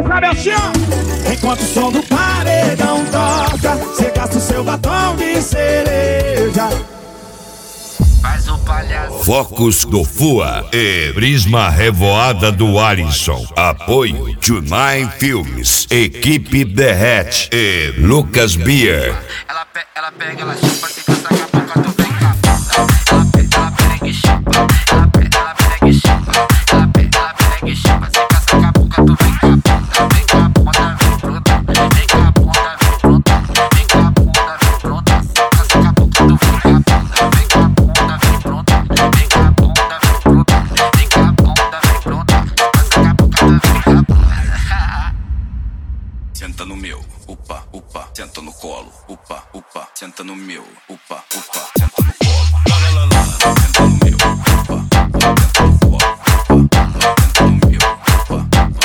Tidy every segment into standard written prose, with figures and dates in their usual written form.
Quem sabe assim, ó. Enquanto o som do paredão toca, cê gasta o seu batom de cereja. Faz o palhaço. Focos do Fua e Prisma Revoada do Alisson. Apoio Tunai Filmes, Equipe Derrete e Lucas Beer. Ela pega, ela chupa, se canta com a boca, tu vem cá. Ela pega e chupa. Ela pega e chupa. Ela pega e chupa, se canta com a boca, tu vem cá. Vem com a bunda, vem pronta. Vem com a bunda, vem pronta. Vem com a bunda, vem pronta. Se canta com a boca, tu vem cá. Vem com a bunda, vem pronta. Vem com a bunda, vem pronta. Vem com a bunda, vem pronta. Se canta com a boca, tu vem cá. Senta no meu, upa, upa, senta no colo, upa, upa, senta no meu, upa, upa, senta no colo, lá, lá, lá, lá, senta no meu, upa, upa, senta no colo, upa, upa, senta no meu, upa,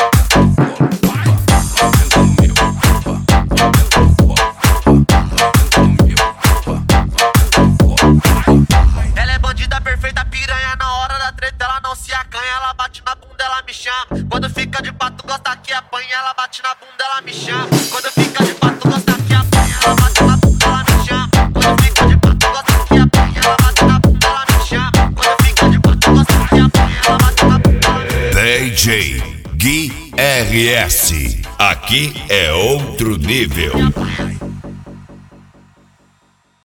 upa, senta no colo, upa, upa, senta no meu, upa, upa, senta no colo, upa, upa, senta no meu, upa, upa, senta no colo. Ela é bandida perfeita, piranha, na hora da treta ela não se acanha, ela bate na bunda, ela me chama. Quando fica de pato, gosta que apanha, ela bate na bunda, ela me chama. Quando fica de pato, gosta que apanha, ela bate na bunda, ela me chama. Quando fica de pato, gosta que apanha, ela bate na bunda, ela me chama. Quando fica de pato, gosta que apanha, ela bate na bunda, ela me chama. DJ Gui RS. Aqui é outro nível.